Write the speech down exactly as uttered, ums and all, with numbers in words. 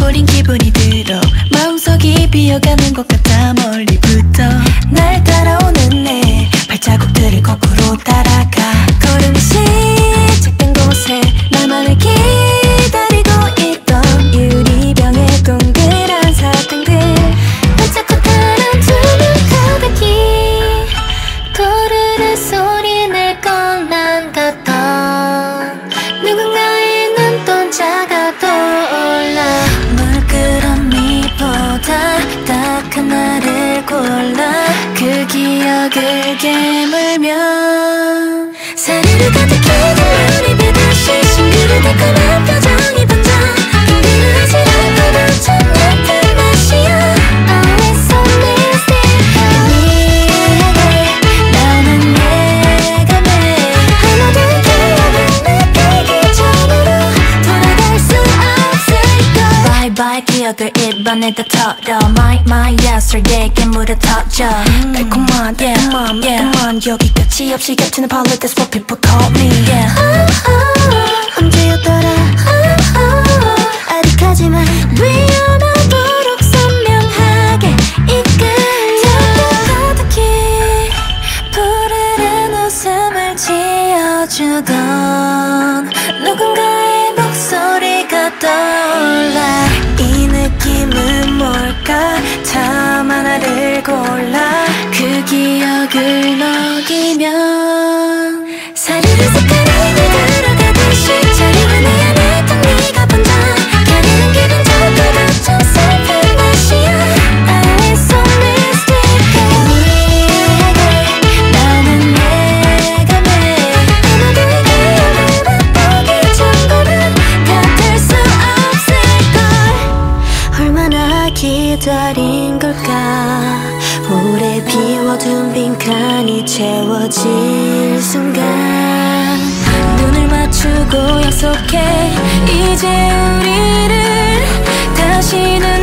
버린 기분이 들어 마음속이 비어가는 것 같아 멀리부터 날 따라오는 내 발자국들을 거꾸로 따라가 걸음이 시작된 곳에 나만을 기다리고 있던 유리병에 동그란 사탕들 반짝고 타는 투명 고백이 또르르 소리 낼 것만 같던 누군가의 눈동자가 떠올라 물끄러미보다 딱한 나를 골라 그 기억을 깨물면 사르르 가득히 든 눈입에 다시 싱그러 달콤한 표정이 번져 흔들어 하지 않고도 참 얕은 맛이야 Always so mystic 나는 내가 매 하나도 기억을 느끼기 전으로 돌아갈 수 없을까 Bye bye 기억을 입안에다 털어 My my yesterday 깨물어 터져 달콤한 달콤한 달콤한 여기 끝이 없이 겹치는 palette That's what people call me yeah. oh, oh, 언제였더라 oh, oh, 아득하지만 위험하도록 선명하게 이끌려 가득히 푸르른 웃음을 지어주던 누군가의 목소리가 떠올라 이 느낌은 뭘까 참 하나를 골라 그 기억을 녹이면 사르르 색깔이 날 들어가듯이 자리와 내 안에 딱 네가 번져 가려는 기분 전부다 좀 슬픈 맛이야 Always so mystic 나는 내가 매 아마도 기억을 맛보기 전과는 같을 수 없을걸 얼마나 기다린 걸까 오래 비워둔 빈칸이 채워질 순간 눈을 맞추고 약속해 이제 우리를 다시는